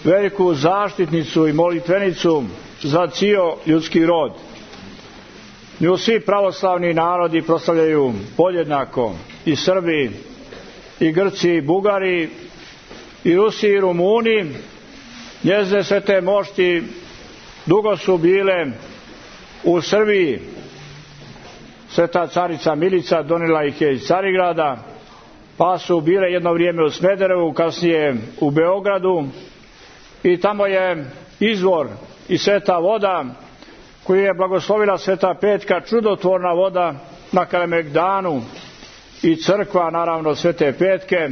veliku zaštitnicu i molitvenicu za cijel ljudski rod. Nju svi pravoslavni narodi proslavljaju podjednako, i Srbi, i Grci, i Bugari, i Rusi, i Rumuni. Njezine svete mošti dugo su bile u Srbiji. Sveta carica Milica donijela ih je iz Carigrada, pa su bile jedno vrijeme u Smederevu, kasnije u Beogradu, i tamo je izvor i sveta voda koju je blagoslovila Sveta Petka, čudotvorna voda na Kalemegdanu, i crkva naravno Svete Petke.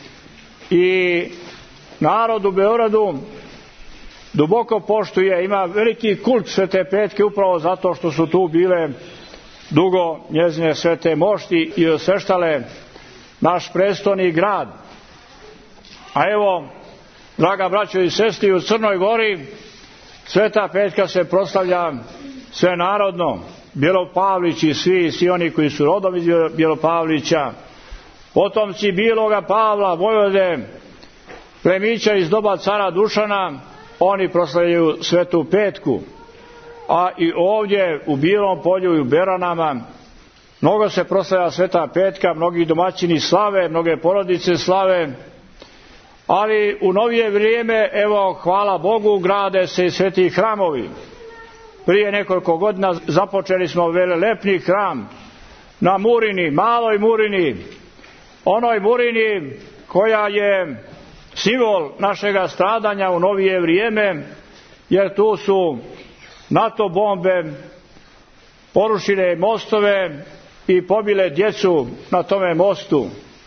I narod u Beogradu duboko poštuje, ima veliki kult Svete Petke upravo zato što su tu bile dugo njezine svete mošti i osveštale naš prestolni grad. A evo, draga braćo i sestri, u Crnoj Gori Sveta Petka se proslavlja svenarodno. Bjelopavlići, svi oni koji su rodom iz Bjelopavlića, potomci Bijeloga Pavla, vojvode plemića iz doba cara Dušana, oni proslavljaju Svetu Petku. A i ovdje u Bijelom Polju i u Beranama mnogo se proslavlja Sveta Petka, mnogi domaćini slave, mnoge porodice slave. Ali u novije vrijeme, evo, hvala Bogu, grade se i sveti hramovi. Prije nekoliko godina započeli smo velelepni hram na Murini, maloj Murini, onoj Murini koja je simbol našega stradanja u novije vrijeme, jer tu su NATO bombe porušile mostove i pobile djecu na tome mostu.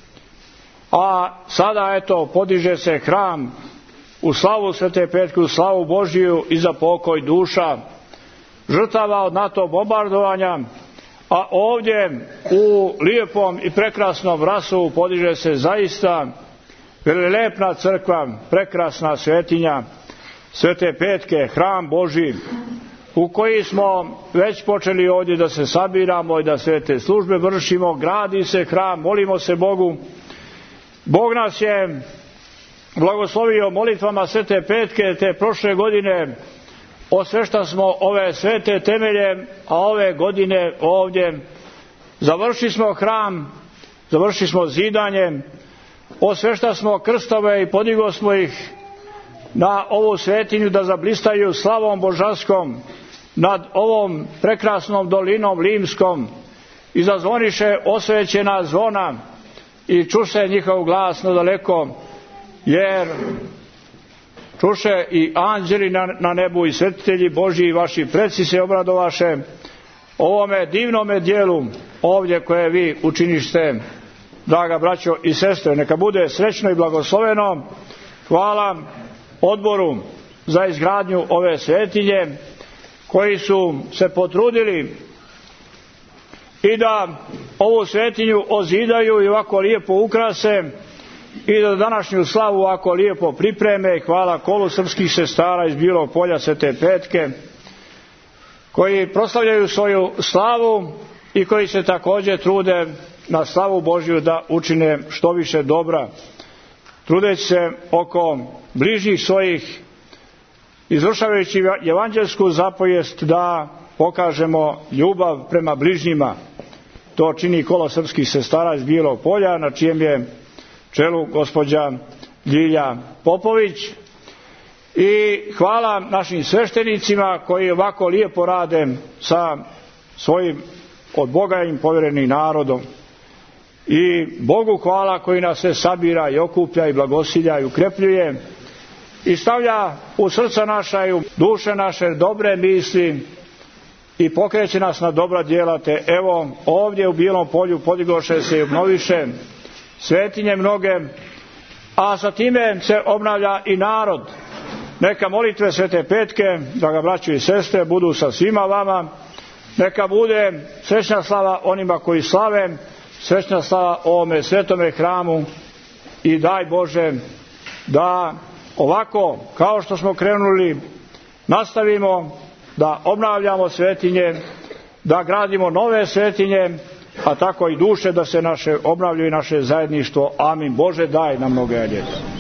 A sada, eto, podiže se hram u slavu Svete Petke, u slavu Božiju i za pokoj duša žrtava od NATO bombardovanja. A ovdje u lijepom i prekrasnom Rasu podiže se zaista velilepna crkva, prekrasna svetinja Svete Petke, hram Božji, u koji smo već počeli ovdje da se sabiramo i da svete službe vršimo. Gradi se hram, molimo se Bogu. Bog nas je blagoslovio molitvama Svete Petke, te prošle godine osvešta smo ove svete temelje, a ove godine ovdje završili smo hram, završili smo zidanje, osvešta smo krstove i podigo smo ih na ovu svetinju da zablistaju slavom božanskom nad ovom prekrasnom dolinom Limskom, i zazvoniše osvećena zvona i čuše njihov glas nadaleko, jer čuše i anđeli na nebu i svetitelji Božji i vaši preci se obradovaše ovome divnome dijelu ovdje koje vi učinište, draga braćo i sestre. Neka bude srećno i blagosloveno. Hvala odboru za izgradnju ove svetinje koji su se potrudili i da ovu svetinju ozidaju i ovako lijepo ukrase i da današnju slavu ovako lijepo pripreme. Hvala kolu srpskih sestara iz Bijelog Polja Svete Petke koji proslavljaju svoju slavu i koji se također trude na slavu Božju da učine što više dobra, trudeći se oko bližnjih svojih, izvršavajući evanđelsku zapovijest da pokažemo ljubav prema bližnjima. To čini kolo srpskih sestara iz Bijelog Polja, na čijem je čelu gospođa Ljilja Popović. I hvala našim sveštenicima koji ovako lijepo rade sa svojim od Boga im povjerenim narodom. I Bogu hvala koji nas se sabira i okuplja i blagosilja i ukrepljuje i stavlja u srca naša i u duše naše dobre misli i pokreće nas na dobra djela. Te evo ovdje u Bijelom Polju podigoše se i obnoviše svetinje mnoge, a sa time se obnavlja i narod. Neka molitve Svete Petke, draga braćo i sestre, budu sa svima vama. Neka bude srećna slava onima koji slave, srećna slava ovome svetome hramu i daj Bože da ovako kao što smo krenuli nastavimo da obnavljamo svetinje, da gradimo nove svetinje, a tako i duše da se naše obnavljaju i naše zajedništvo. Amin. Bože, daj nam mnoge ljeta.